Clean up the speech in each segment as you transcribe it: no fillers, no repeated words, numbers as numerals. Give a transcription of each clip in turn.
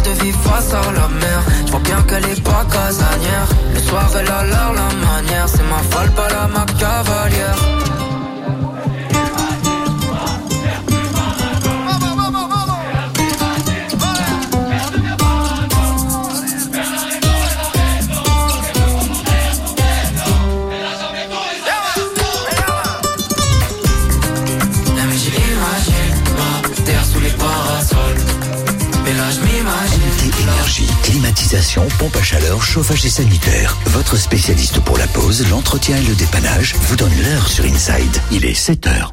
de vivre face à la mer. Je vois bien qu'elle est pas casanière. Le soir elle a l'air la manière. C'est ma folle, pas la ma cavalière. Climatisation, pompe à chaleur, chauffage et sanitaire. Votre spécialiste pour la pose, l'entretien et le dépannage vous donne l'heure sur Inside. Il est 7h.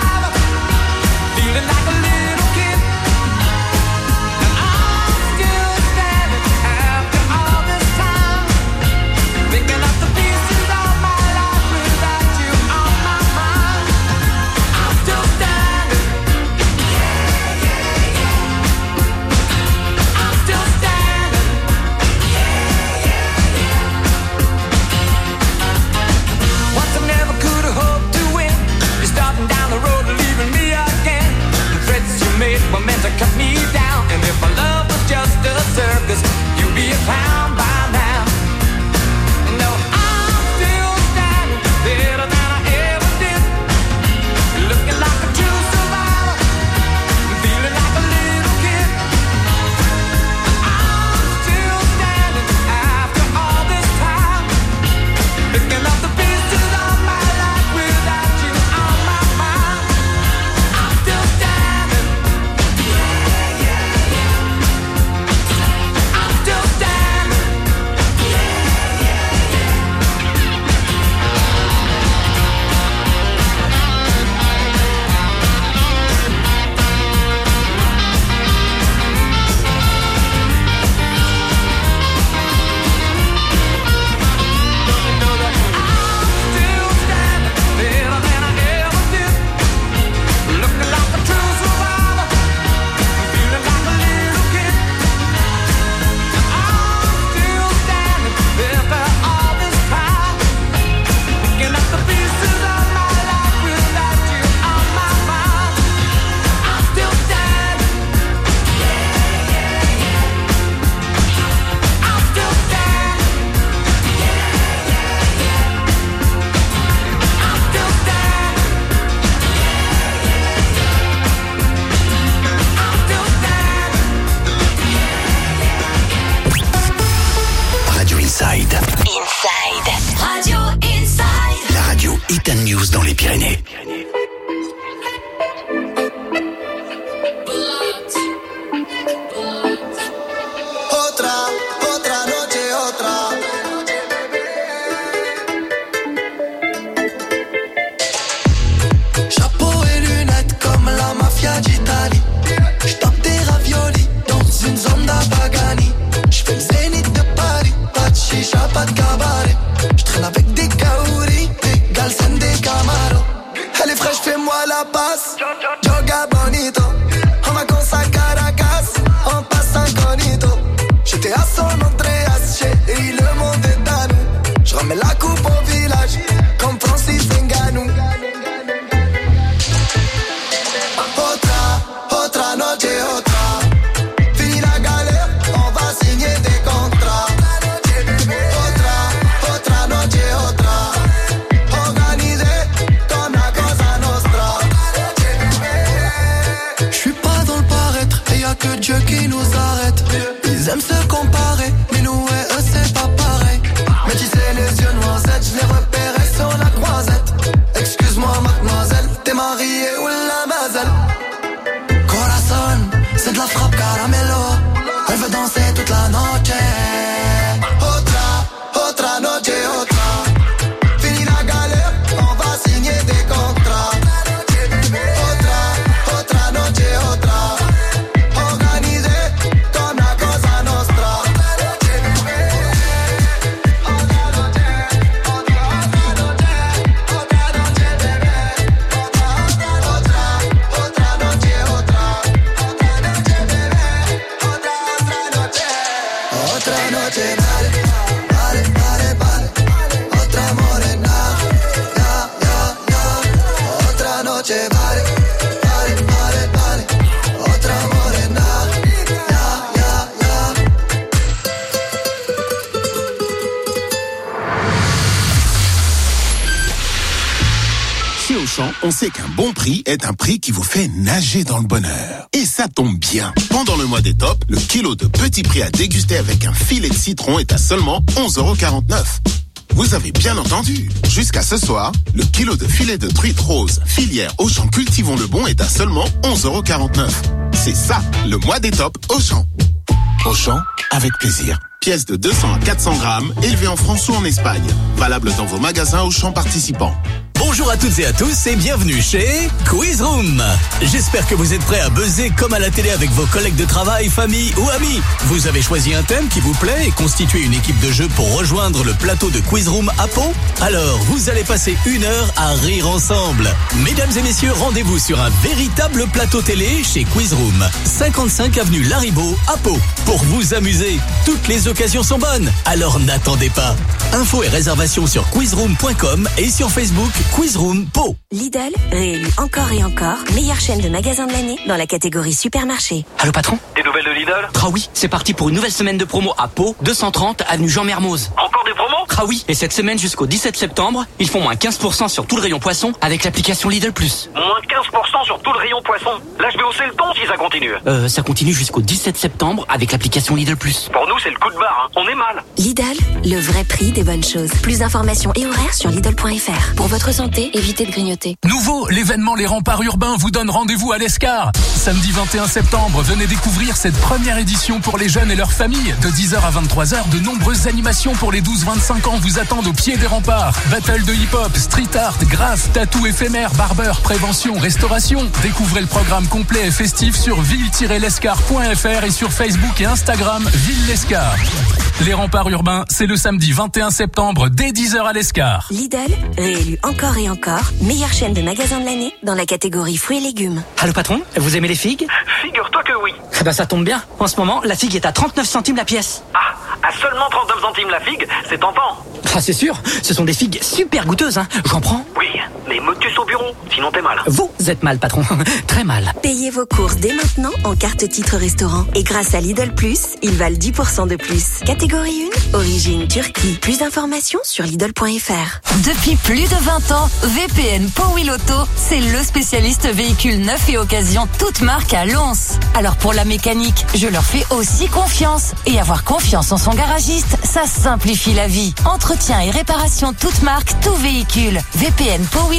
Feeling like a little kid, and I'm still Blues dans les Pyrénées. Pas de cabaret, je traîne avec des kaouris, des galsen, des camaros. Elle est fraîche, fais-moi la passe. Joga bonito, on va con sa Caracas, on passe incognito. J'étais à San Andreas, chérie, le monde est à nous. Je remets la coupe au village, comme Francis Ngannou. Otra noche, otra. Fini la galère, on va signer des contrats. Que Dieu qui nous arrête. Ils aiment se comparer, mais nous et eux c'est pas pareil. Mais tu sais les yeux noisettes, je les repérais sur la croisette. Excuse-moi mademoiselle, t'es mariée ou la mazel. Corazon, c'est de la frappe caramelo. Elle veut danser toute la noche. Otra noche, otra. Fini la galère, on va signer des contrats. Otra noche, otra. On sait qu'un bon prix est un prix qui vous fait nager dans le bonheur. Et ça tombe bien. Pendant le mois des tops, le kilo de petits prix à déguster avec un filet de citron est à seulement 11,49 €. Vous avez bien entendu. Jusqu'à ce soir, le kilo de filet de truite rose, filière Auchan Cultivons le Bon est à seulement 11,49 €. C'est ça, le mois des tops Auchan. Auchan, avec plaisir. Pièce de 200 à 400 grammes, élevée en France ou en Espagne. Valable dans vos magasins Auchan participants. Bonjour à toutes et à tous et bienvenue chez Quiz Room. J'espère que vous êtes prêts à buzzer comme à la télé avec vos collègues de travail, famille ou amis. Vous avez choisi un thème qui vous plaît et constitué une équipe de jeu pour rejoindre le plateau de Quiz Room à Pau. Alors, vous allez passer 1 heure à rire ensemble. Mesdames et messieurs, rendez-vous sur un véritable plateau télé chez Quiz Room, 55 avenue Laribout à Pau. Pour vous amuser, toutes les occasions sont bonnes, alors n'attendez pas. Infos et réservations sur quizroom.com et sur Facebook Quizroom Pau. Lidl, réélu encore et encore, meilleure chaîne de magasins de l'année dans la catégorie supermarché. Allô patron? Des nouvelles de Lidl? Ah oui, c'est parti pour une nouvelle semaine de promo à Pau, 230 avenue Jean Mermoz. Encore des promos? Ah oui, et cette semaine jusqu'au 17 septembre, ils font moins 15% sur tout le rayon poisson avec l'application Lidl Plus. Moins 15% sur tout le rayon poisson? Là je vais hausser le ton si ça continue. Ça continue jusqu'au 17 septembre avec l'application Lidl Plus. Pour nous c'est le coup de barre, hein. On est mal. Lidl, le vrai prix des bonnes choses. Plus d'informations et horaires sur Lidl.fr. Pour votre santé, évitez de grignoter. Nouveau, l'événement Les Remparts Urbains vous donne rendez-vous à l'Escar. Samedi 21 septembre, venez découvrir cette première édition pour les jeunes et leurs familles. De 10h à 23h, de nombreuses animations pour les 12-25 ans vous attendent au pied des remparts. Battle de hip-hop, street art, graphe, tatou éphémère, barbeur, prévention, restauration. Découvrez le programme complet et festif sur ville-lescar.fr et sur Facebook et Instagram Ville Lescar. Les Remparts Urbains, c'est le samedi 21 septembre dès 10h à l'Escar. Lidl, réélu encore et encore, meilleure chaîne de magasins de l'année dans la catégorie fruits et légumes. Allô patron, vous aimez les figues? Figure-toi que oui. Eh ben ça tombe bien, en ce moment, la figue est à 39 centimes la pièce. Ah, à seulement 39 centimes la figue, c'est tentant. Ah c'est sûr, ce sont des figues super goûteuses, hein. J'en prends. Oui, mais motus au bureau, sinon t'es mal. Vous êtes mal patron, très mal. Payez vos courses dès maintenant en carte titre restaurant. Et grâce à Lidl Plus, ils valent 10% de plus. Catégorie 1, origine Turquie. Plus d'informations sur Lidl.fr. Depuis plus de 20 ans, VPN Powil Auto, c'est le spécialiste véhicule neuf et occasion toute marque à Lons. Alors pour la mécanique, je leur fais aussi confiance. Et avoir confiance en son garagiste, ça simplifie la vie. Entretien et réparation toute marque, tout véhicule. VPN Powil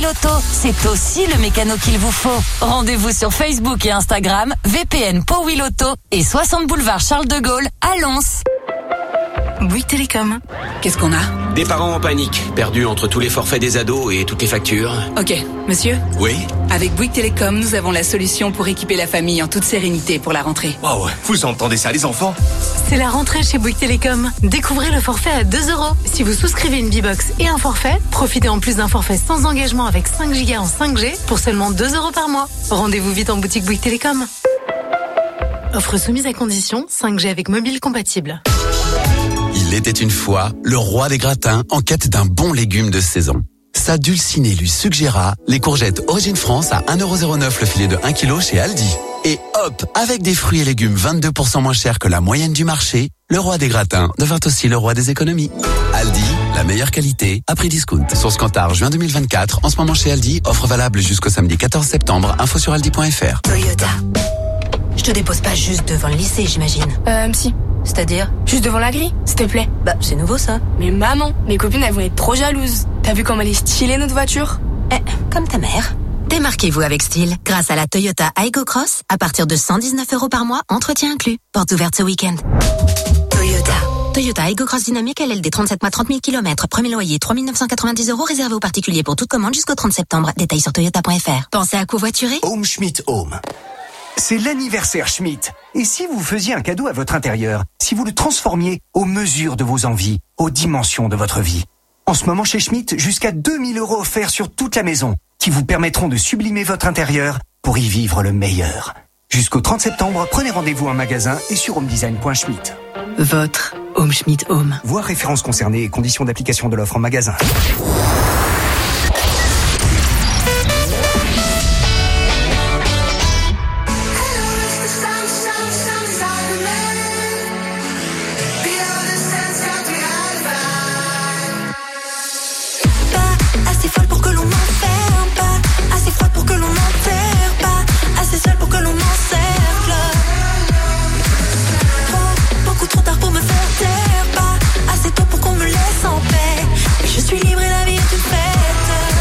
Auto, c'est aussi le mécano qu'il vous faut. Rendez-vous sur Facebook et Instagram, VPN Pau Will Auto et 60 boulevard Charles de Gaulle à Lens. Bouygues Télécom. Qu'est-ce qu'on a? Des parents en panique, perdus entre tous les forfaits des ados et toutes les factures. Ok, monsieur? Oui? Avec Bouygues Télécom, nous avons la solution pour équiper la famille en toute sérénité pour la rentrée. Waouh, vous entendez ça les enfants? C'est la rentrée chez Bouygues Télécom. Découvrez le forfait à 2 €. Si vous souscrivez une B-Box et un forfait, profitez en plus d'un forfait sans engagement avec 5 Go en 5G pour seulement 2 € par mois. Rendez-vous vite en boutique Bouygues Télécom. Offre soumise à condition, 5G avec mobile compatible. Il était une fois le roi des gratins en quête d'un bon légume de saison. Sa dulcinée lui suggéra les courgettes Origine France à 1,09 € le filet de 1 kg chez Aldi. Et hop, avec des fruits et légumes 22% moins chers que la moyenne du marché, le roi des gratins devint aussi le roi des économies. Aldi, la meilleure qualité à prix discount. Source Kantar, juin 2024. En ce moment chez Aldi, offre valable jusqu'au samedi 14 septembre. Info sur aldi.fr. Toyota. Je te dépose pas juste devant le lycée, j'imagine. Si. C'est-à-dire? Juste devant la grille, s'il te plaît. Bah, c'est nouveau ça. Mais maman, mes copines elles vont être trop jalouses. T'as vu comme elle est stylée notre voiture? Comme ta mère. Démarquez-vous avec style grâce à la Toyota Aygo Cross à partir de 119 € par mois, entretien inclus. Portes ouvertes ce week-end. Toyota Aygo Cross Dynamique LLD 37 mois 30 000 km. Premier loyer 3 990 € réservé aux particuliers pour toute commande jusqu'au 30 septembre. Détails sur toyota.fr. Pensez à covoiturer? Home Schmidt Home. C'est l'anniversaire Schmidt. Et si vous faisiez un cadeau à votre intérieur, si vous le transformiez aux mesures de vos envies, aux dimensions de votre vie? En ce moment chez Schmidt, jusqu'à 2 000 € offerts sur toute la maison, qui vous permettront de sublimer votre intérieur pour y vivre le meilleur. Jusqu'au 30 septembre, prenez rendez-vous en magasin et sur homedesign.schmidt. Votre Home Schmidt Home. Voir références concernées et conditions d'application de l'offre en magasin. Je suis libre et la vie est une fête.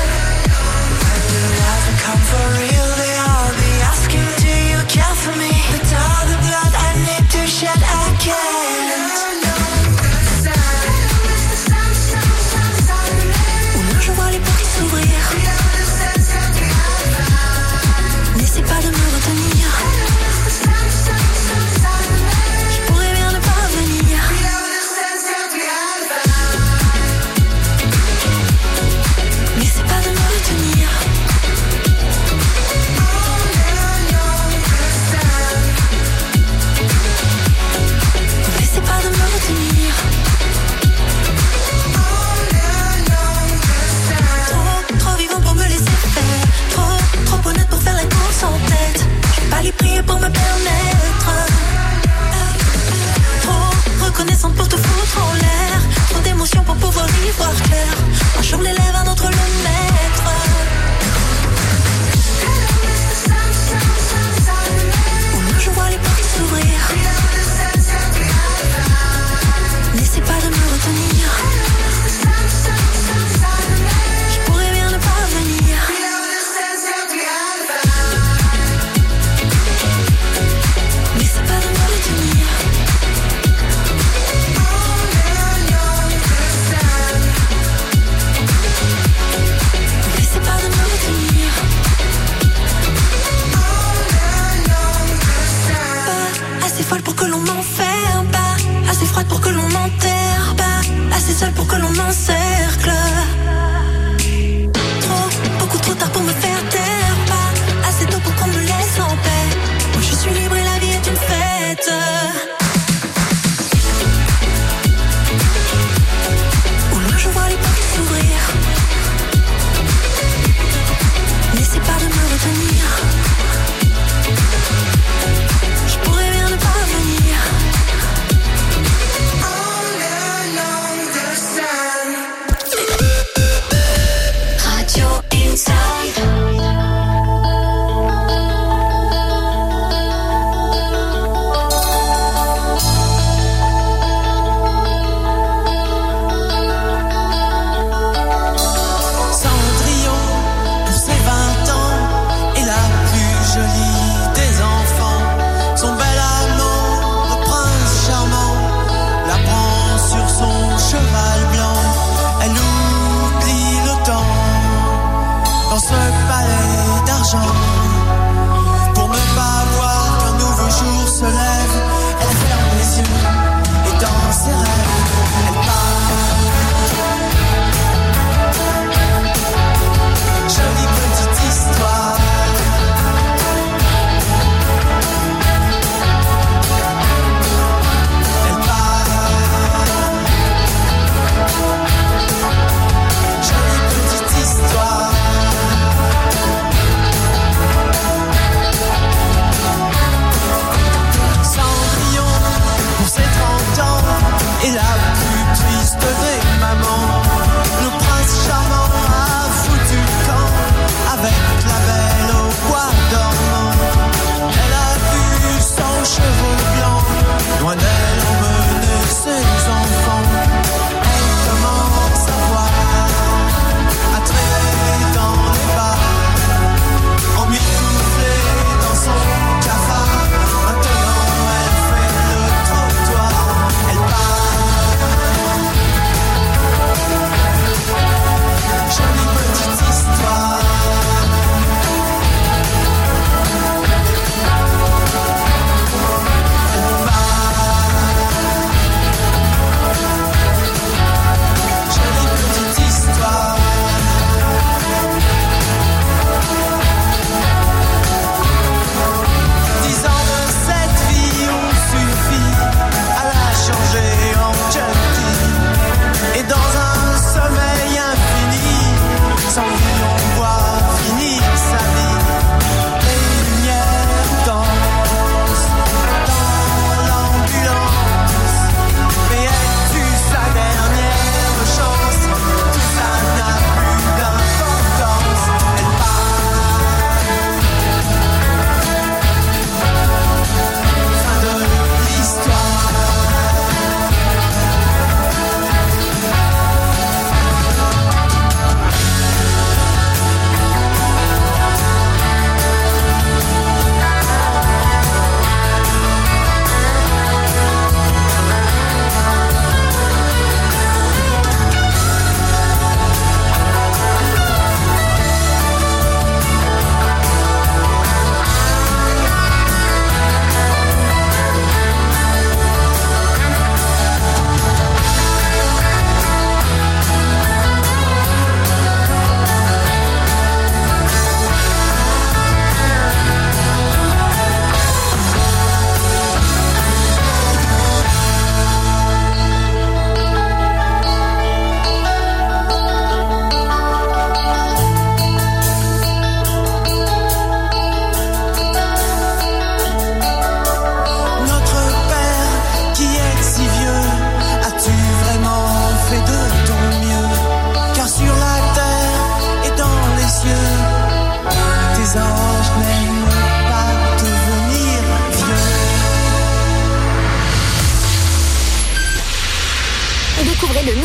Pas les prier pour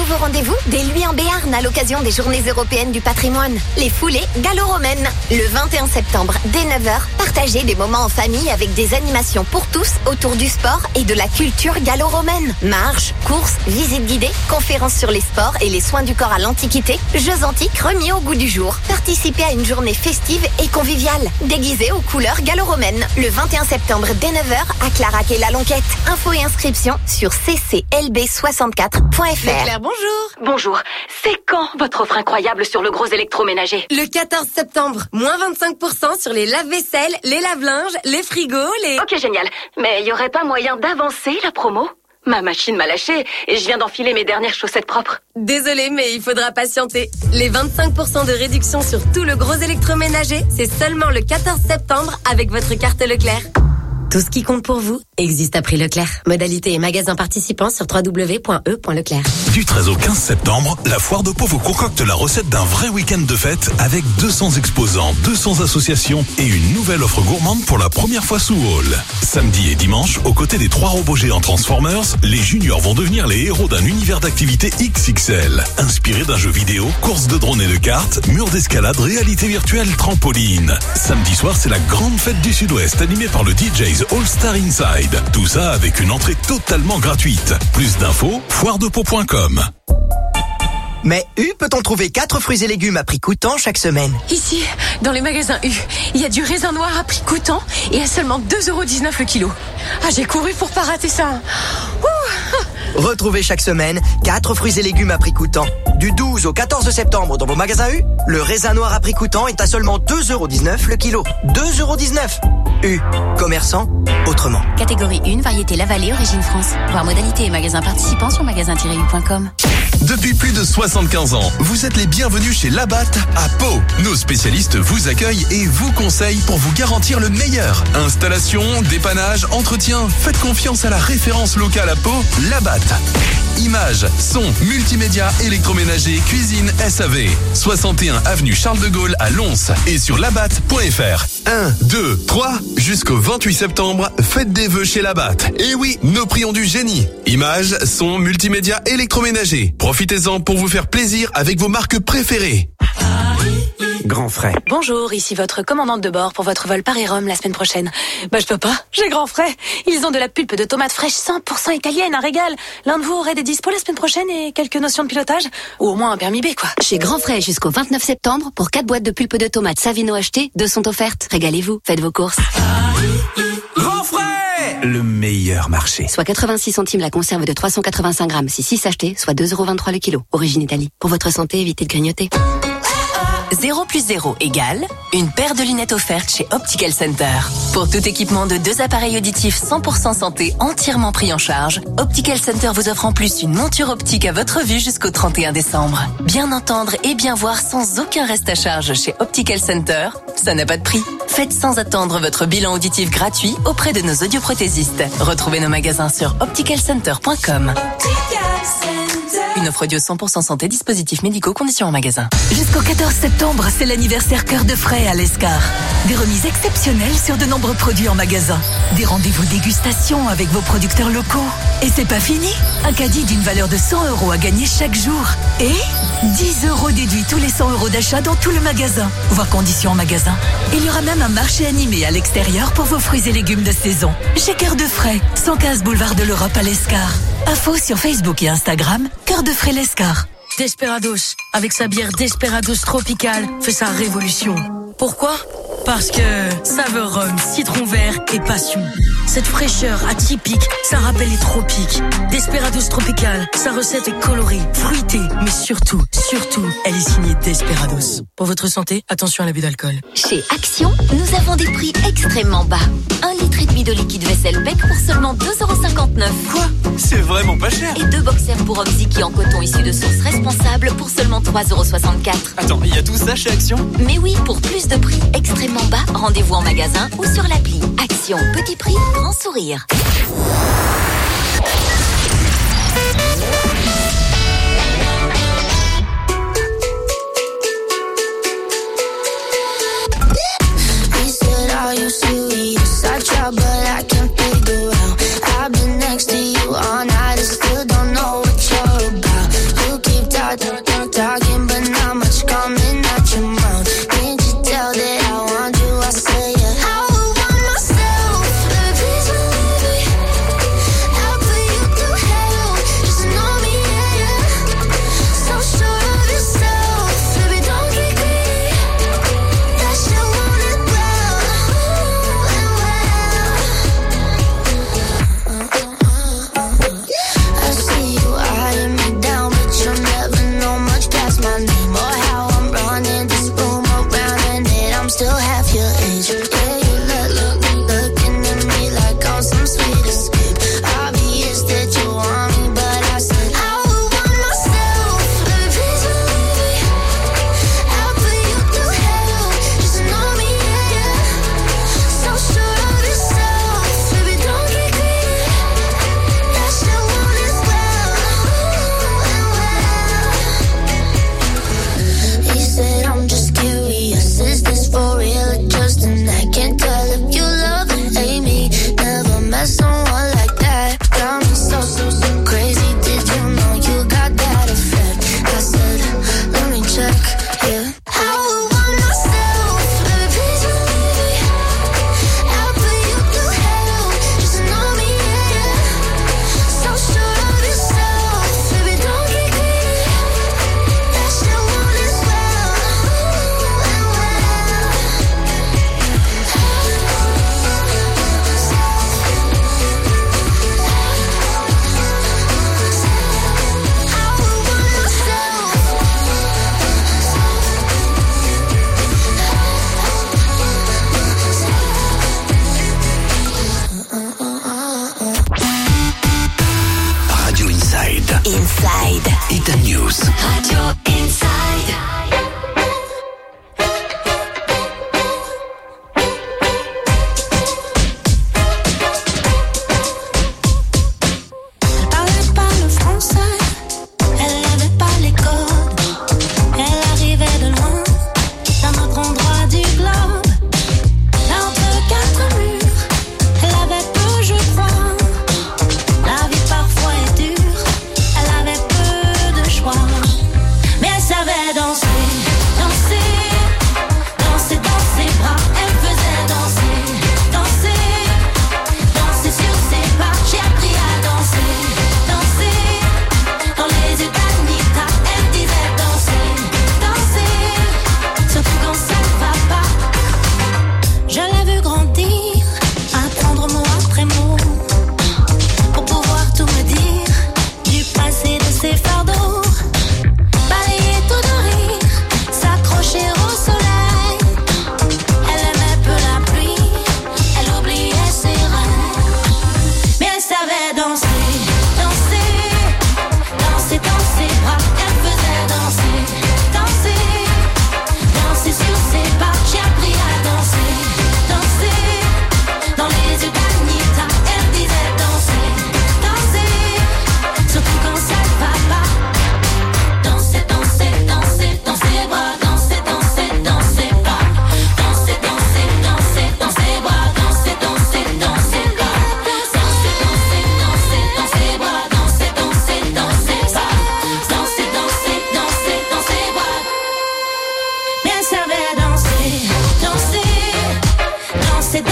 nouveau rendez-vous dès lui en Béarn à l'occasion des Journées européennes du patrimoine. Les foulées gallo-romaines. Le 21 septembre, dès 9h, partagez des moments en famille avec des animations pour tous autour du sport et de la culture gallo-romaine. Marches, courses, visites guidées, conférences sur les sports et les soins du corps à l'Antiquité, jeux antiques remis au goût du jour. Participez à une journée festive et conviviale, déguisée aux couleurs gallo-romaines. Le 21 septembre, dès 9h, à Clarac et la Lonquette. Infos et inscriptions sur cclb64.fr. Claire, bonjour. Bonjour. C'est quand votre offre incroyable sur le gros électroménager? Le 14 septembre. Moins 25% sur les lave-vaisselle, les lave-linges, les frigos, les... Ok, génial. Mais il y aurait pas moyen d'avancer la promo? Ma machine m'a lâché et je viens d'enfiler mes dernières chaussettes propres. Désolée, mais il faudra patienter. Les 25% de réduction sur tout le gros électroménager, c'est seulement le 14 septembre avec votre carte Leclerc. Tout ce qui compte pour vous existe à prix Leclerc. Modalité et magasins participants sur www.e.leclerc. Du 13 au 15 septembre, la Foire de Pau vous concocte la recette d'un vrai week-end de fête avec 200 exposants, 200 associations et une nouvelle offre gourmande pour la première fois sous Hall. Samedi et dimanche, aux côtés des 3 robots géants Transformers, les juniors vont devenir les héros d'un univers d'activité XXL. Inspiré d'un jeu vidéo, course de drones et de cartes, mur d'escalade, réalité virtuelle, trampoline. Samedi soir, c'est la grande fête du Sud-Ouest animée par le DJ All Star Inside. Tout ça avec une entrée totalement gratuite. Plus d'infos, foiredepau.com. Mais U peut-on trouver 4 fruits et légumes à prix coûtant chaque semaine? Ici, dans les magasins U, il y a du raisin noir à prix coûtant et à seulement 2,19€ le kilo. Ah, j'ai couru pour pas rater ça. Ouh. Retrouvez chaque semaine 4 fruits et légumes à prix coûtant. Du 12 au 14 septembre dans vos magasins U, le raisin noir à prix coûtant est à seulement 2,19€ le kilo. 2,19€. U. Commerçant autrement. Catégorie 1, variété La Vallée, origine France. Voir modalité et magasins participants sur magasin-u.com. Depuis plus de 75 ans, vous êtes les bienvenus chez Labatt à Pau. Nos spécialistes vous accueillent et vous conseillent pour vous garantir le meilleur. Installation, dépannage, entretien, faites confiance à la référence locale à Pau, Labatt. Images, son, multimédia, électroménager, cuisine, SAV. 61 avenue Charles de Gaulle à Lons et sur labatt.fr. 1, 2, 3, jusqu'au 28 septembre, faites des vœux chez Labatt. Et oui, nos prix ont du génie. Images, son, multimédia, électroménager. Profitez-en pour vous faire plaisir avec vos marques préférées. Grand frais. Bonjour, ici votre commandante de bord pour votre vol Paris-Rome la semaine prochaine. Bah je peux pas, j'ai grand frais. Ils ont de la pulpe de tomates fraîches 100% italienne, un régal. L'un de vous aurait des dispos la semaine prochaine et quelques notions de pilotage? Ou au moins un permis B quoi. Chez Grand Frais jusqu'au 29 septembre, pour 4 boîtes de pulpe de tomates Savino achetées, 2 sont offertes. Régalez-vous, faites vos courses. Grand frais, le meilleur marché. Soit 86 centimes la conserve de 385 grammes, si 6 achetés, soit 2,23€ le kilo. Origine Italie. Pour votre santé, évitez de grignoter. 0 plus 0 égale une paire de lunettes offertes chez Optical Center. Pour tout équipement de 2 appareils auditifs 100% santé entièrement pris en charge, Optical Center vous offre en plus une monture optique à votre vue jusqu'au 31 décembre. Bien entendre et bien voir sans aucun reste à charge chez Optical Center, ça n'a pas de prix. Faites sans attendre votre bilan auditif gratuit auprès de nos audioprothésistes. Retrouvez nos magasins sur opticalcenter.com. Une offre audio 100% santé, dispositifs médicaux, conditions en magasin. Jusqu'au 14 septembre, c'est l'anniversaire Cœur de Frais à l'Escar. Des remises exceptionnelles sur de nombreux produits en magasin. Des rendez-vous dégustation avec vos producteurs locaux. Et c'est pas fini. Un caddie d'une valeur de 100€ à gagner chaque jour. Et 10€ déduits tous les 100€ d'achat dans tout le magasin. Voir conditions en magasin. Il y aura même un marché animé à l'extérieur pour vos fruits et légumes de saison. Chez Cœur de Frais, 115 boulevard de l'Europe à l'Escar. Info sur Facebook et Instagram, Cœur de Frais l'Escar. Desperados, avec sa bière Desperados Tropical, fait sa révolution. Pourquoi ? Parce que saveur rhum, citron vert et passion. Cette fraîcheur atypique, ça rappelle les tropiques. Desperados Tropical, sa recette est colorée, fruitée, mais surtout, elle est signée Desperados. Pour votre santé, attention à l'abus d'alcool. Chez Action, nous avons des prix extrêmement bas. 1,5 litre de liquide vaisselle Beck pour seulement 2,59€. Quoi ? C'est vraiment pas cher. Et 2 boxers pour hommes Ziki en coton issus de sources responsables pour seulement 3,64€. Attends, il y a tout ça chez Action ? Mais oui, pour plus de prix extrêmement bas, rendez-vous en magasin ou sur l'appli. Action, petit prix, grand sourire. I've been next to you all night and still don't know what you're about.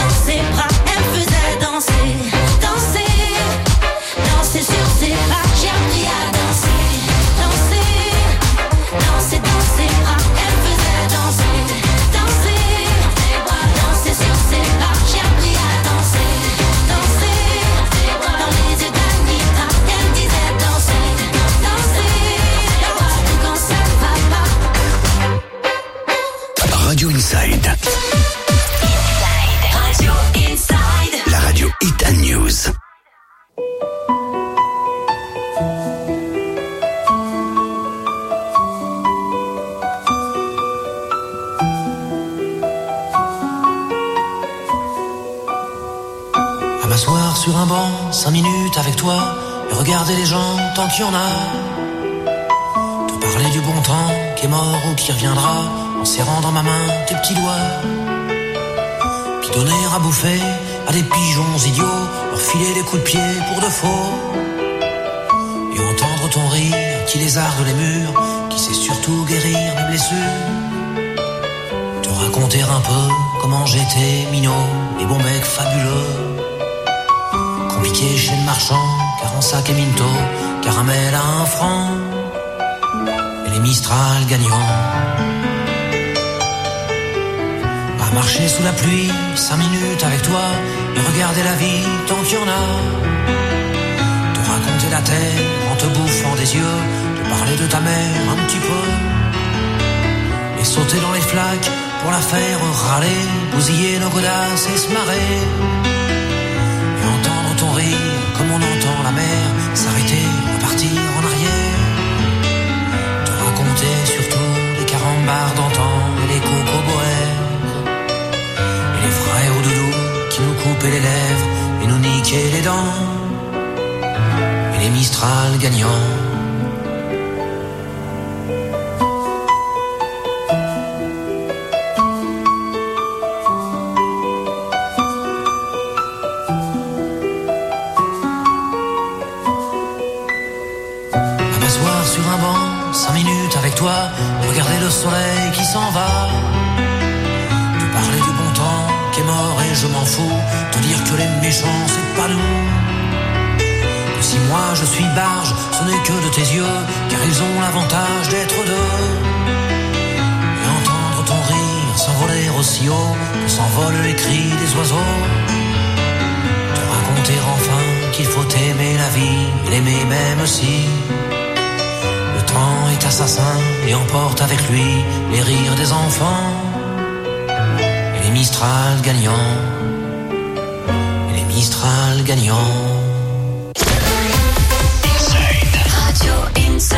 dans ses bras, elle faisait danser, danser, danser sur ses bras. J'ai appris à danser, danser, danser dans ses bras, elle faisait danser, danser, danser sur ses bras. J'ai appris à danser, danser, dans les yeux d'Anita, elle disait danser, danser, surtout quand ça va pas. Radio Inside. Radio Inside. La radio Hit and News. À m'asseoir sur un banc, 5 minutes avec toi, et regarder les gens tant qu'il y en a. Te parler du bon temps qui est mort ou qui reviendra, en serrant dans ma main tes petits doigts. Puis donner à bouffer à des pigeons idiots, leur filer des coups de pied pour de faux. Et entendre ton rire qui lézarde les murs, qui sait surtout guérir mes blessures. Te raconter un peu comment j'étais minot, les bons mecs fabuleux. Compliqué chez le marchand, car en sac et minto, caramel à 1 franc, et les Mistral gagnants. À marcher sous la pluie, 5 minutes avec toi, et regarder la vie tant qu'il y en a. Te raconter la terre en te bouffant des yeux, te parler de ta mère un petit peu, et sauter dans les flaques pour la faire râler, bousiller nos godasses et se marrer. Et entendre ton rire comme on entend la mer s'arrêter, repartir en arrière. Te raconter surtout les carambars d'antan et les cocoboères, et les frères au doudou qui nous coupaient les lèvres et nous niquaient les dents, et les Mistral gagnants. Sur un banc, 5 minutes avec toi, regarder le soleil qui s'en va. Te parler du bon temps qui est mort et je m'en fous. Te dire que les méchants c'est pas nous. Que si moi je suis barge, ce n'est que de tes yeux, car ils ont l'avantage d'être deux. Et entendre ton rire s'envoler aussi haut que s'envolent les cris des oiseaux. Te raconter enfin qu'il faut aimer la vie et l'aimer même si le temps est assassin et emporte avec lui les rires des enfants, et les Mistral gagnants, et les Mistral gagnants. Inside. Radio Inside.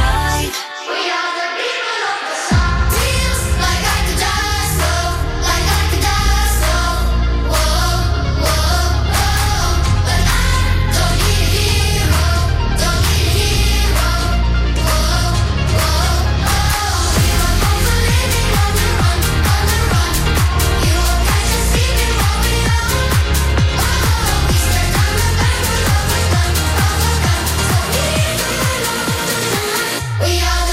We are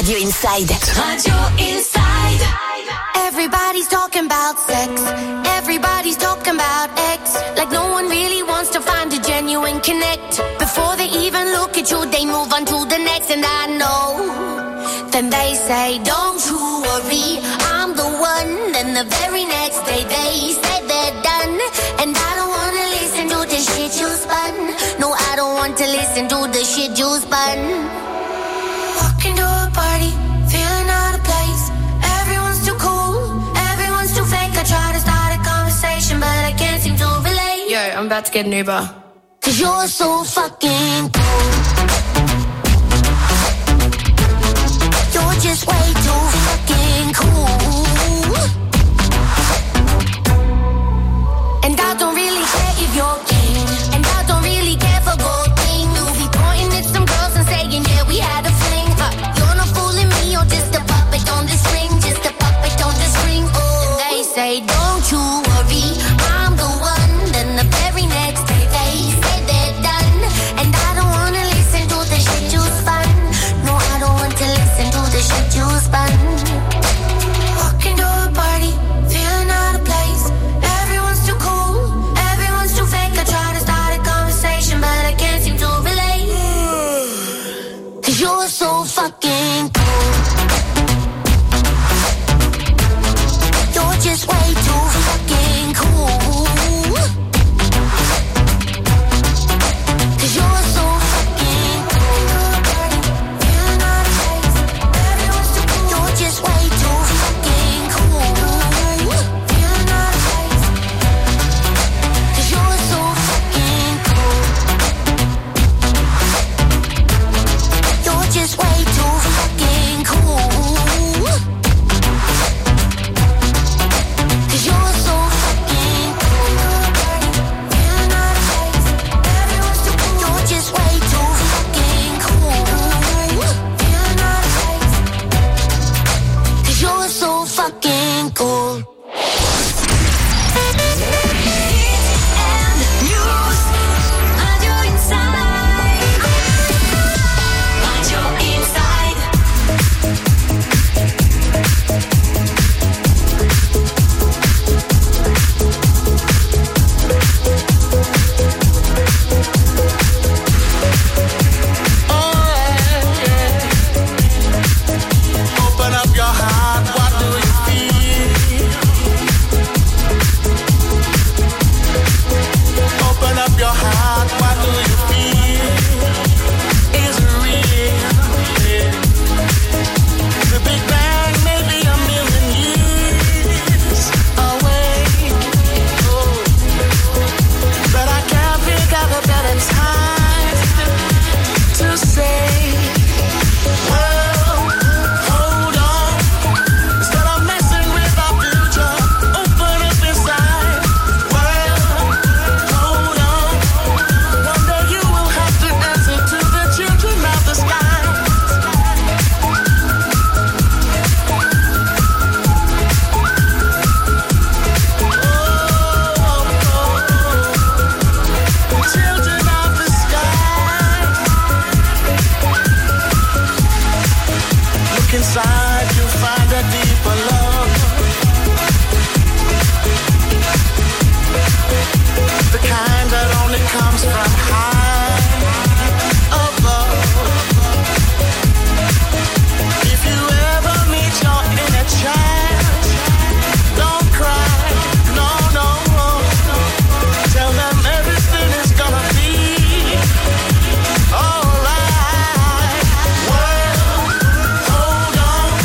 Radio Inside. Radio Inside. Everybody's talking about sex. Everybody's talking about X. Like no one really wants to find a genuine connect. Before they even look at you, they move on to the next. And I know. Then they say, don't you worry, I'm the one. Then the very next day they say they're done. And I don't wanna listen to the shit you spun. No, I don't want to listen to the shit you spun. Walking to a party, feeling out of place. Everyone's too cool, everyone's too fake. I try to start a conversation, but I can't seem to relate. Yo, I'm about to get an Uber. 'Cause you're so fucking cool. You're just way too fucking cool. And I don't really care if you're gay. And I don't really care for gold thing. You'll be pointing at some girls and saying, yeah, we had a fling. You're not fooling me, you're just a puppet on the string. Just a puppet on the string. Oh, and they say, don't you worry, I'm the one. Then the very next day they say they're done. And I don't wanna listen to the shit you spun. No, I don't want to listen to the shit you spun. Walking to a party, feeling out of place. Everyone's too cool, everyone's too fake. I try to start a conversation, but I can't seem to relate. 'Cause you're so fucking cool. You're just way too fucking cool. 'Cause you're so fucking cool. Feeling out of place. Everyone's too cool. You're just way too fucking cool. Feeling out of place. 'Cause you're so fucking cool. You're just way too fucking cool. 'Cause you're so fucking cool. Feeling out of place. Everyone's too cool. You're just way too fucking cool. Feeling out of place. 'Cause you're so fucking cool. Radio Inside. Radio Inside. Open up your heart, what do you feel? Open up your heart, what do you feel? Is it real? Yeah. The Big Bang may be a million years away. Oh. But I can't think of a better time to say, well, hold on. Instead of messing with our future, open up inside. Well, hold on. One day you will have to answer to the children of the sky. Children of the sky. Look inside, you'll find a deeper love. The kind that only comes from high above. If you ever meet your inner child, don't cry, no, no. Tell them everything is gonna be alright. Well, hold on.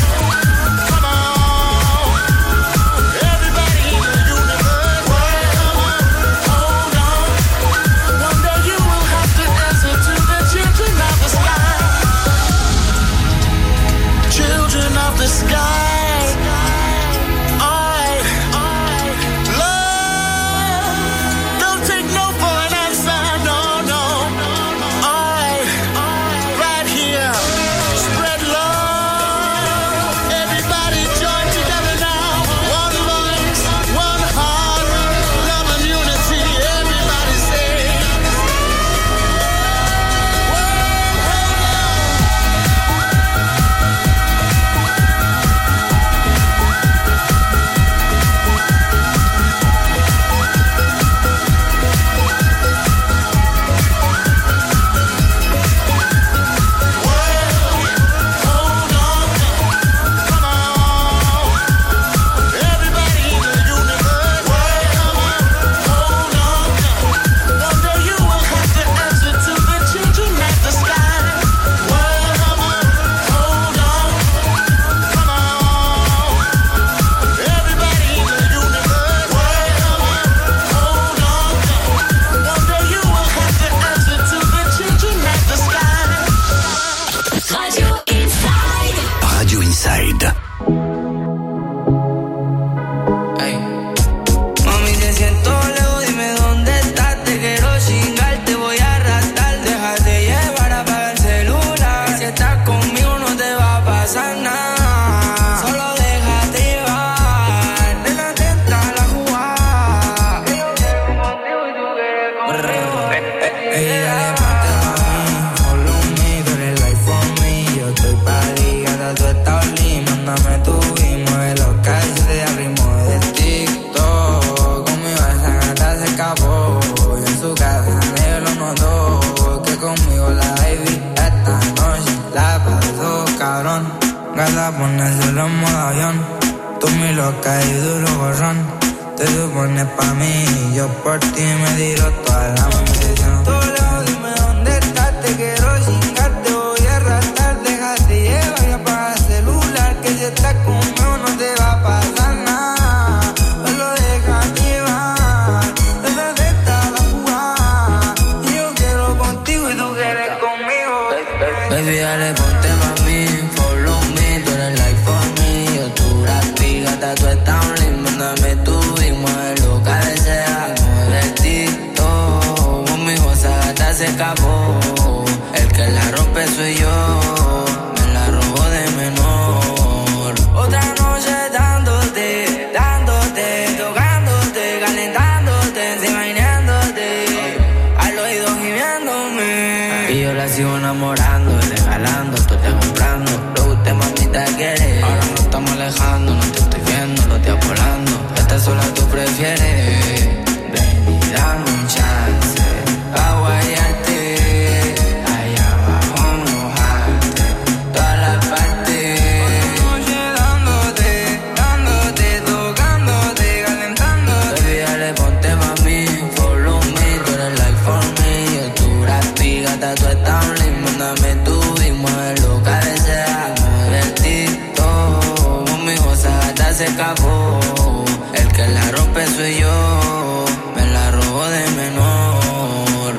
cabrón. Gata ponérselo en modo avión. Tú mi loca y duro gorrón. Te supones pa' mí y yo por ti me tiro toda la munición. Tú lejos, dime dónde estás, te quiero chingar, te voy a arrastrar, déjate llevar y apaga el celular, que si estás conmigo no te va a pasar nada. Solo déjate llevar, desde esta la jugada. Y yo quiero contigo y tú quieres conmigo. Baby, dale, ponte pa' mí, follow me, tú eres like for me. Yo tu rapi, gata, tú estás un lindo, mándame tu y mueve lo que desea. Modestito, conmigo esa gata se escapó. El que la rompe soy yo, me la robo de menor. Otra noche dándote, dándote, tocándote, calentándote, enseñándote, al oído gimiéndome. Y yo la sigo enamorando, regalando, tú te comprando. Lo que usted mamita quiere. Ahora nos estamos alejando, no te estoy viendo, no te volando. Esta sola tú prefieres. Ven y dame un chance, a guayarte, allá abajo mojarte, toda la parte. Noche dándote, dándote, tocándote, calentándote. Baby, dale, ponte pa' mí, follow me, tú eres like for me. Yo tu rapi, gata, tú estás un lindo, mándame tú y mueve lo que desea. Modestito, conmigo esa gata se escapó. El que la rompe soy yo, me la robo de menor.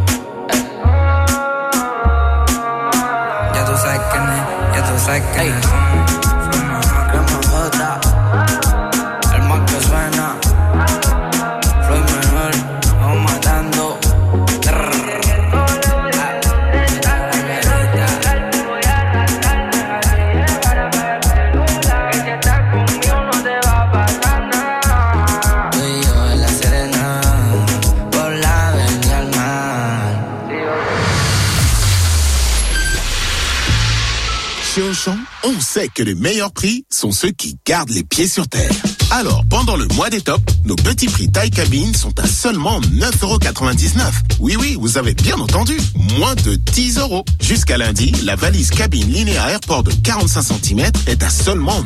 Ya tú sabes quién es, ya tú sabes quién es. El más que suena, Floyd Manuel, vamos matando. Tú y yo en la Serena, por la avenida al mar. Chez Auchan, on sait que les meilleurs prix sont ceux qui gardent les pieds sur terre. Alors, pendant le mois des tops, nos petits prix taille cabine sont à seulement 9,99 €. Oui, vous avez bien entendu, moins de 10 €. Jusqu'à lundi, la valise cabine Linéa Airport de 45 cm est à seulement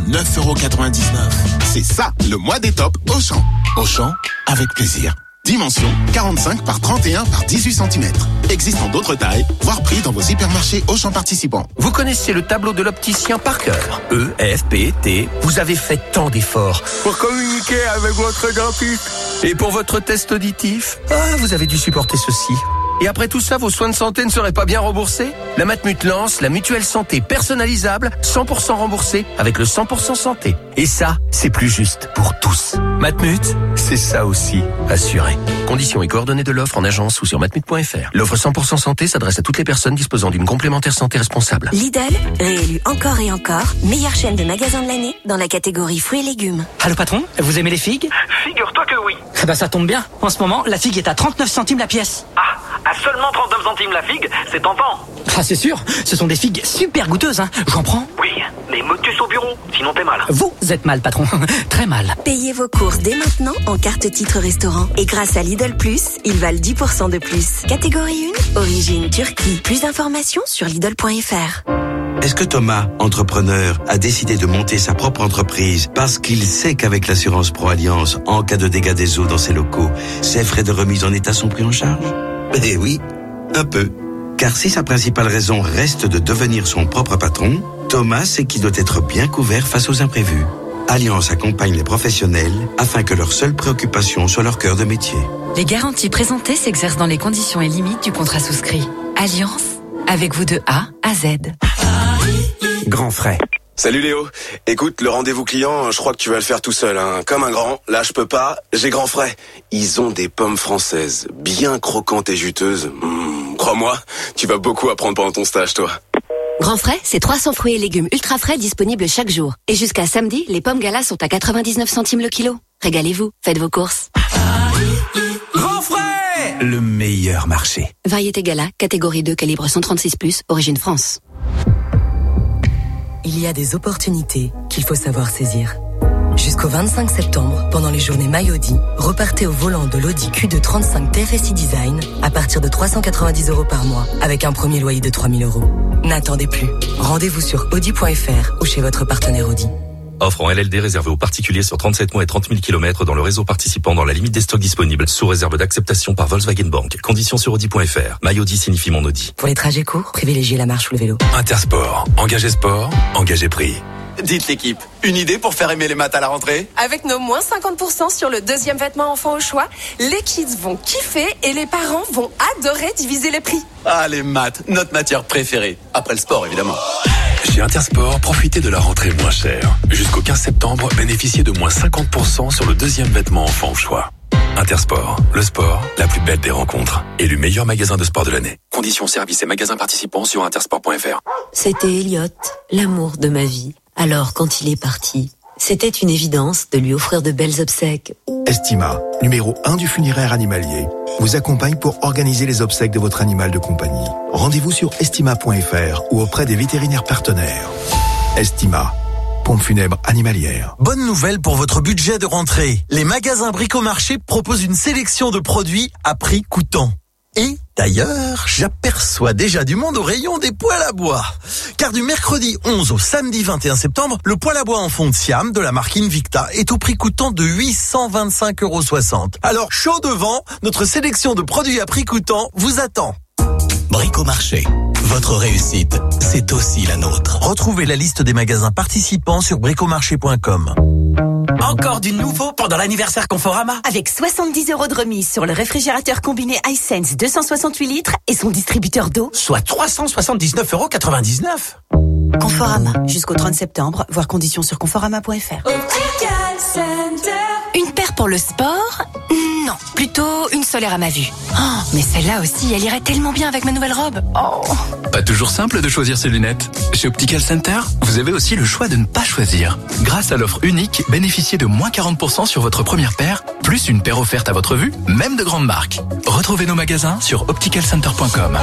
9,99 €. C'est ça, le mois des tops Auchan. Auchan, avec plaisir. Dimension 45 par 31 par 18 cm. Existant d'autres tailles, voire prix dans vos hypermarchés Auchan participants. Vous connaissez le tableau de l'opticien par cœur. E, F, P, T. Vous avez fait tant d'efforts pour communiquer avec votre dentiste. Et pour votre test auditif, vous avez dû supporter ceci. Et après tout ça, vos soins de santé ne seraient pas bien remboursés? La Matmut lance la mutuelle santé personnalisable, 100% remboursée, avec le 100% santé. Et ça, c'est plus juste pour tous. Matmut, c'est ça aussi, assuré. Conditions et coordonnées de l'offre en agence ou sur matmut.fr. L'offre 100% santé s'adresse à toutes les personnes disposant d'une complémentaire santé responsable. Lidl, réélu encore et encore, meilleure chaîne de magasins de l'année dans la catégorie fruits et légumes. Allô patron, vous aimez les figues? Figure-toi que oui. Ça tombe bien. En ce moment, la figue est à 39 centimes la pièce. Ah, à seulement 39 centimes la figue, c'est tentant. Ah c'est sûr, ce sont des figues super goûteuses, hein. J'en prends. Oui, mais motus au bureau, sinon t'es mal. Vous êtes mal patron, très mal. Payez vos courses dès maintenant en carte titre restaurant. Et grâce à Lidl Plus, ils valent 10% de plus. Catégorie 1, origine Turquie. Plus d'informations sur Lidl.fr. Est-ce que Thomas, entrepreneur, a décidé de monter sa propre entreprise parce qu'il sait qu'avec l'assurance Pro Alliance, en cas de dégâts des eaux dans ses locaux, ses frais de remise en état sont pris en charge? Eh oui, un peu. Car si sa principale raison reste de devenir son propre patron, Thomas sait qu'il doit être bien couvert face aux imprévus. Alliance accompagne les professionnels afin que leur seule préoccupation soit leur cœur de métier. Les garanties présentées s'exercent dans les conditions et limites du contrat souscrit. Alliance, avec vous de A à Z. Grand frais. Salut Léo. Écoute, le rendez-vous client, je crois que tu vas le faire tout seul, hein. Comme un grand. Là, je peux pas. J'ai Grand frais. Ils ont des pommes françaises, bien croquantes et juteuses. Crois-moi, tu vas beaucoup apprendre pendant ton stage, toi. Grand frais, c'est 300 fruits et légumes ultra frais disponibles chaque jour. Et jusqu'à samedi, les pommes Gala sont à 99 centimes le kilo. Régalez-vous, faites vos courses. Grand frais, le meilleur marché. Variété Gala, catégorie 2, calibre 136+, origine France. Il y a des opportunités qu'il faut savoir saisir. Jusqu'au 25 septembre, pendant les journées MyAudi, repartez au volant de l'Audi Q2 35 TFSI Design à partir de 390 € par mois, avec un premier loyer de 3 000 €. N'attendez plus. Rendez-vous sur audi.fr ou chez votre partenaire Audi. Offre en LLD réservée aux particuliers sur 37 mois et 30 000 km dans le réseau participant dans la limite des stocks disponibles, sous réserve d'acceptation par Volkswagen Bank. Conditions sur Audi.fr. MyAudi signifie mon Audi. Pour les trajets courts, privilégiez la marche ou le vélo. Intersport. Engagé sport, engagé prix. Dites l'équipe, une idée pour faire aimer les maths à la rentrée? Avec nos moins 50% sur le deuxième vêtement enfant au choix, les kids vont kiffer et les parents vont adorer diviser les prix. Ah, les maths, notre matière préférée. Après le sport, évidemment. Chez Intersport, profitez de la rentrée moins chère. Jusqu'au 15 septembre, bénéficiez de moins 50% sur le deuxième vêtement enfant au choix. Intersport, le sport, la plus belle des rencontres. Élu meilleur magasin de sport de l'année. Conditions, services et magasins participants sur intersport.fr. C'était Elliot, l'amour de ma vie. Alors, quand il est parti, c'était une évidence de lui offrir de belles obsèques. Estima, numéro 1 du funéraire animalier, vous accompagne pour organiser les obsèques de votre animal de compagnie. Rendez-vous sur estima.fr ou auprès des vétérinaires partenaires. Estima, pompe funèbre animalière. Bonne nouvelle pour votre budget de rentrée. Les magasins Bricomarché proposent une sélection de produits à prix coûtant. Et d'ailleurs, j'aperçois déjà du monde au rayon des poêles à bois. Car du mercredi 11 au samedi 21 septembre, le poêle à bois en fond de Siam de la marque Invicta est au prix coûtant de 825,60 €. Alors, chaud devant, notre sélection de produits à prix coûtant vous attend. Bricomarché. Votre réussite, c'est aussi la nôtre. Retrouvez la liste des magasins participants sur bricomarché.com. Encore du nouveau pendant l'anniversaire Conforama. Avec 70 € de remise sur le réfrigérateur combiné iSense 268 litres et son distributeur d'eau. Soit 379,99 €. Conforama. Jusqu'au 30 septembre. Voir conditions sur conforama.fr. Une paire pour le sport? Non, plutôt une solaire à ma vue. Oh, mais celle-là aussi, elle irait tellement bien avec ma nouvelle robe. Oh. Pas toujours simple de choisir ses lunettes. Chez Optical Center, vous avez aussi le choix de ne pas choisir. Grâce à l'offre unique, bénéficiez de moins 40% sur votre première paire, plus une paire offerte à votre vue, même de grandes marques. Retrouvez nos magasins sur opticalcenter.com.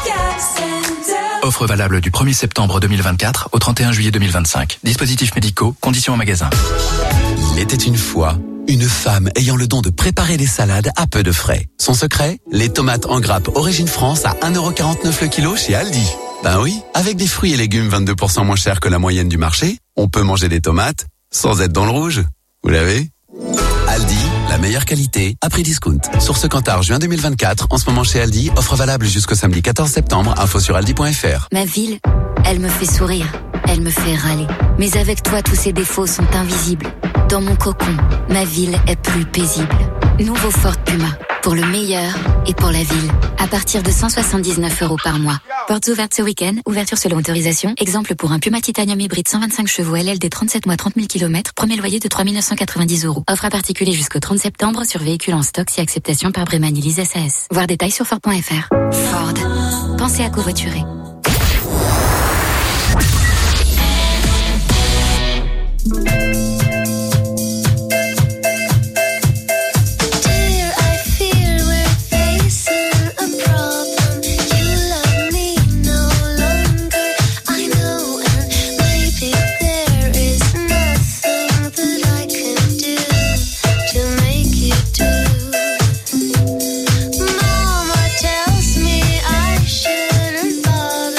Offre valable du 1er septembre 2024 au 31 juillet 2025. Dispositifs médicaux, conditions en magasin. Il était une fois une femme ayant le don de préparer des salades à peu de frais. Son secret? Les tomates en grappe Origine France à 1,49 € le kilo chez Aldi. Ben oui, avec des fruits et légumes 22% moins chers que la moyenne du marché, on peut manger des tomates sans être dans le rouge. Vous l'avez? Aldi, la meilleure qualité à prix discount. Source Cantar, juin 2024. En ce moment chez Aldi, offre valable jusqu'au samedi 14 septembre. Info sur aldi.fr. Ma ville, elle me fait sourire, elle me fait râler. Mais avec toi, tous ces défauts sont invisibles. Dans mon cocon, ma ville est plus paisible. Nouveau Ford Puma, pour le meilleur et pour la ville. À partir de 179 € par mois. Portes ouvertes ce week-end, ouverture selon autorisation. Exemple pour un Puma Titanium hybride 125 chevaux LLD 37 mois 30 000 km. Premier loyer de 3 990 €. Offre à particulier jusqu'au 30 septembre sur véhicules en stock si acceptation par Brémanilise SAS. Voir détails sur Ford.fr. Ford. Pensez à covoiturer. Mama tells me I shouldn't bother.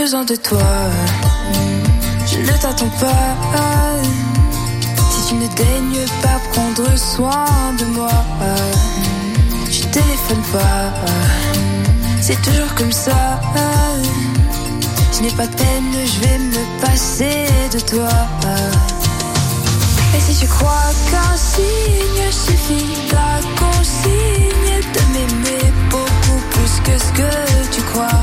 besoin de toi. Je ne t'attends pas. Si tu ne daignes pas prendre soin de moi, je téléphone pas. C'est toujours comme ça. Je n'ai pas de peine, je vais me passer de toi. Et si tu crois qu'un signe suffit, la consigne est de m'aimer beaucoup plus que ce que tu crois.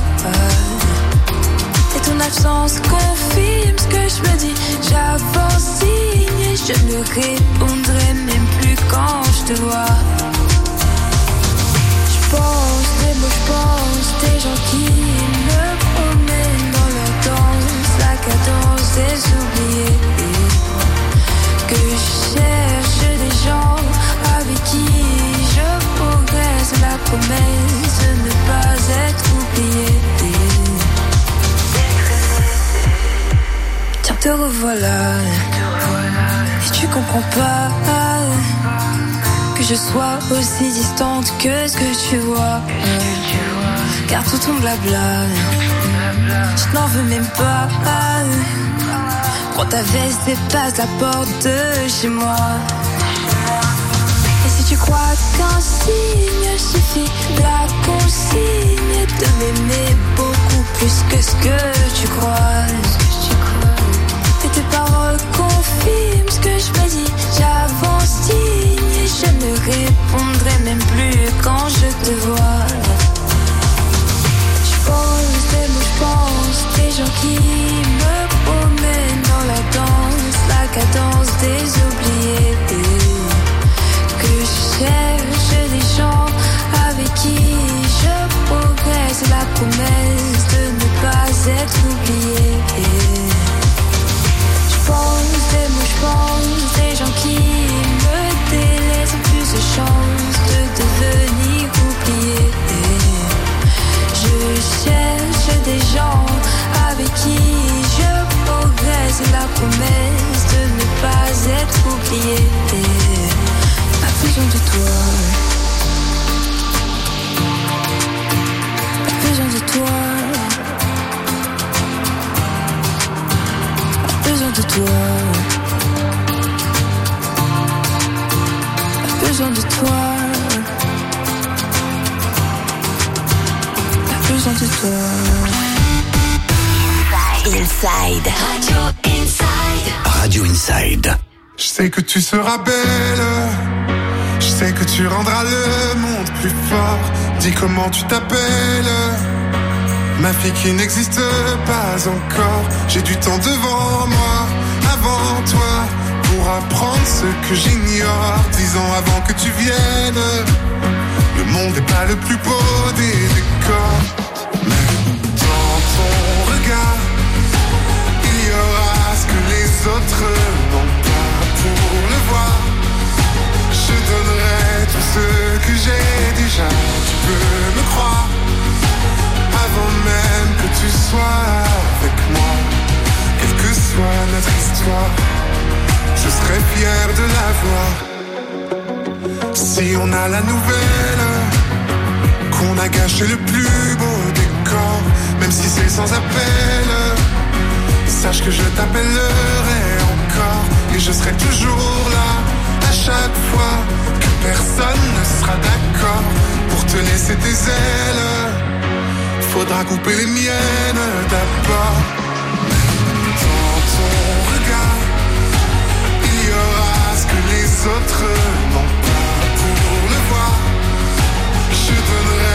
Et ton absence confirme ce que je me dis. J'avance signe et je ne répondrai même plus quand je te vois. Je pense des mots, je pense des gens qui me promènent dans leur danse, la cadence des oubliés. Que je cherche des gens avec qui je progresse, la promesse de ne pas être oublié. Tiens, te revoilà. Et tu comprends pas que je sois aussi distante que ce que tu vois. Car tout ton blabla, je n'en veux même pas. Prends ta veste et passe la porte de chez moi. Et si tu crois qu'un signe suffit, la consigne est de m'aimer beaucoup plus que ce que tu crois. Et tes paroles confirment ce que je me dis. J'avance signe et je ne répondrai même plus quand je te vois. Je pense des mots, je pense des gens qui me promènent dans la danse, la cadence des oubliés. Que je cherche des gens avec qui je progresse, la promesse de ne pas être oublié. Je pense des mots, je pense des gens qui me délaissent, plus de chance de devenir oublié. Je cherche des gens avec qui je progresse, la promesse de ne pas être oublié. Pas besoin de toi. Pas besoin de toi. Pas besoin de toi. Pas besoin de toi. Pas besoin de toi. Inside. Radio Inside. Je sais que tu seras belle. Je sais que tu rendras le monde plus fort. Dis comment tu t'appelles. Ma fille qui n'existe pas encore. J'ai du temps devant moi, avant toi, pour apprendre ce que j'ignore. 10 ans avant que tu viennes. Le monde n'est pas le plus beau des décors. Mais dans ton regard, il y aura ce que les autres n'ont pas. Pour le voir, je donnerai tout ce que j'ai déjà. Tu peux me croire, avant même que tu sois avec moi. Quelle que soit notre histoire, je serai fier de la voir. Si on a la nouvelle qu'on a gâché le plus beau décor, même si c'est sans appel, sache que je t'appellerai encore. Et je serai toujours là, à chaque fois que personne ne sera d'accord. Pour te laisser tes ailes, faudra couper les miennes d'abord. Dans ton regard, il y aura ce que les autres n'ont pas. Pour le voir, je donnerai